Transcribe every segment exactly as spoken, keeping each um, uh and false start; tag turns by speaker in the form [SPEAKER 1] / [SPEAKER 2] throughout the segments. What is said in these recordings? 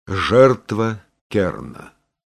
[SPEAKER 1] Жертва Керна.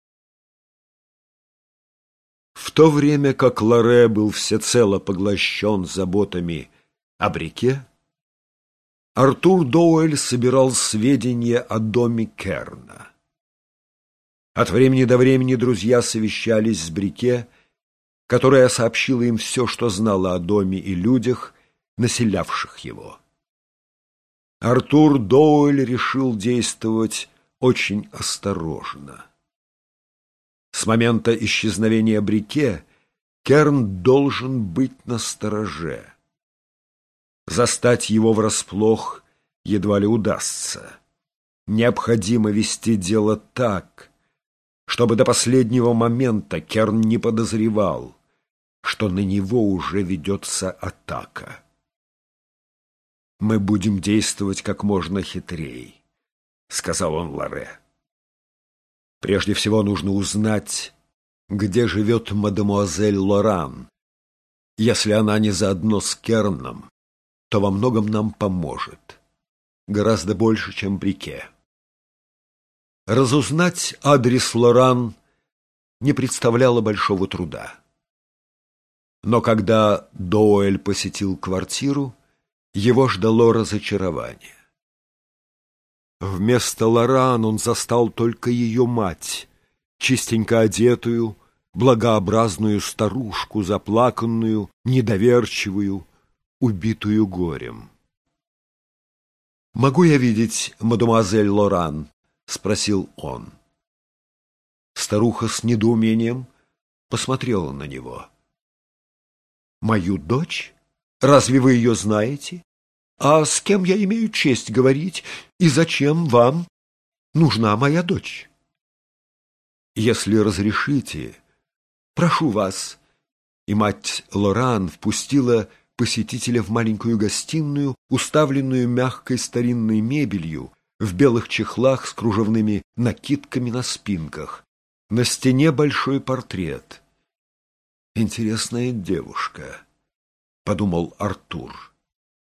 [SPEAKER 1] В то время как Лоре был всецело поглощен заботами о Брике, Артур Доуэль собирал сведения о доме Керна. От времени до времени друзья совещались с Брике, которая сообщила им все, что знала о доме и людях, населявших его. Артур Доуэль решил действовать очень осторожно. С момента исчезновения Брике Керн должен быть настороже. Застать его врасплох едва ли удастся. Необходимо вести дело так, чтобы до последнего момента Керн не подозревал, что на него уже ведется атака. «Мы будем действовать как можно хитрее», — сказал он Лоре. «Прежде всего нужно узнать, где живет мадемуазель Лоран. Если она не заодно с Керном, то во многом нам поможет, гораздо больше, чем Брике». Разузнать адрес Лоран не представляло большого труда. Но когда Доуэль посетил квартиру, его ждало разочарование. Вместо Лоран он застал только ее мать, чистенько одетую, благообразную старушку, заплаканную, недоверчивую, убитую горем. «Могу я видеть мадемуазель Лоран?» — спросил он. Старуха с недоумением посмотрела на него. «Мою дочь? Разве вы ее знаете? А с кем я имею честь говорить, и зачем вам нужна моя дочь?» «Если разрешите, прошу вас». И мать Лоран впустила посетителя в маленькую гостиную, уставленную мягкой старинной мебелью, в белых чехлах с кружевными накидками на спинках. На стене большой портрет. «Интересная девушка», — подумал Артур.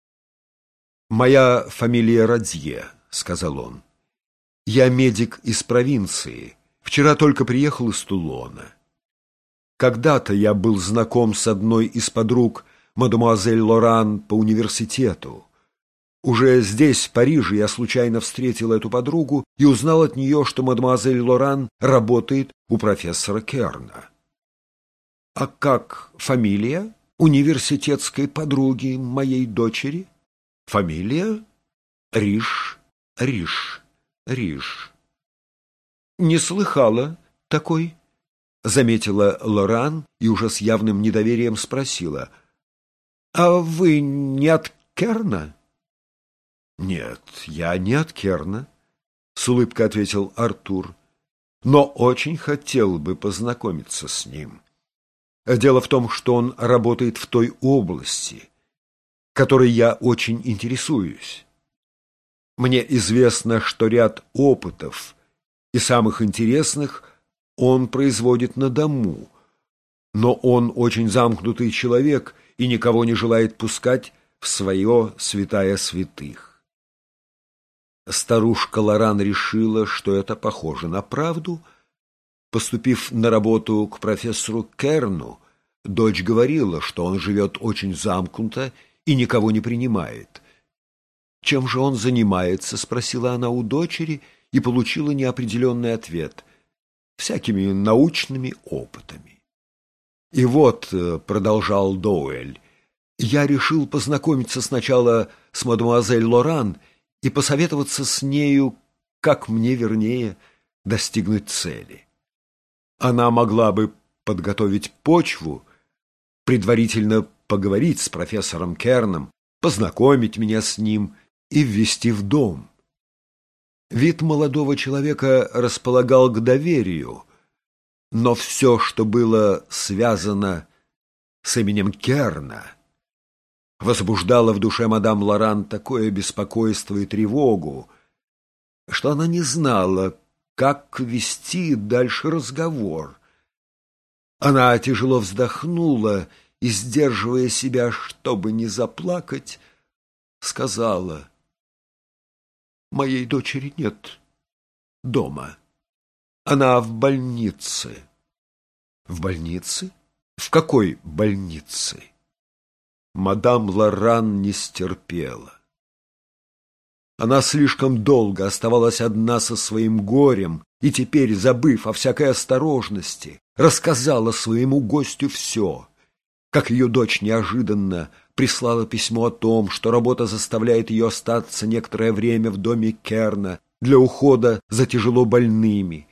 [SPEAKER 1] «Моя фамилия Радье», — сказал он. «Я медик из провинции. Вчера только приехал из Тулона. Когда-то я был знаком с одной из подруг мадемуазель Лоран по университету. Уже здесь, в Париже, я случайно встретил эту подругу и узнал от нее, что мадемуазель Лоран работает у профессора Керна». «А как фамилия университетской подруги моей дочери?» «Фамилия? Риш, Риш, Риш». «Не слыхала такой», — заметила Лоран и уже с явным недоверием спросила. «А вы не от Керна?» «Нет, я не от Керна», — с улыбкой ответил Артур, «но очень хотел бы познакомиться с ним. Дело в том, что он работает в той области, которой я очень интересуюсь. Мне известно, что ряд опытов и самых интересных он производит на дому, но он очень замкнутый человек и никого не желает пускать в свое святая святых». Старушка Лоран решила, что это похоже на правду. Поступив на работу к профессору Керну, дочь говорила, что он живет очень замкнуто и никого не принимает. «Чем же он занимается?» — спросила она у дочери и получила неопределенный ответ. «Всякими научными опытами». «И вот», — продолжал Доуэль, — «я решил познакомиться сначала с мадемуазель Лоран и посоветоваться с нею, как мне вернее достигнуть цели. Она могла бы подготовить почву, предварительно поговорить с профессором Керном, познакомить меня с ним и ввести в дом». Вид молодого человека располагал к доверию, но все, что было связано с именем Керна, возбуждало в душе мадам Лоран такое беспокойство и тревогу, что она не знала, как вести дальше разговор. Она тяжело вздохнула и, сдерживая себя, чтобы не заплакать, сказала: «Моей дочери нет. дома. Она в больнице. В больнице? В какой больнице? Мадам Лоран не стерпела. Она слишком долго оставалась одна со своим горем и теперь, забыв о всякой осторожности, рассказала своему гостю все, как ее дочь неожиданно прислала письмо о том, что работа заставляет ее остаться некоторое время в доме Керна для ухода за тяжело больными,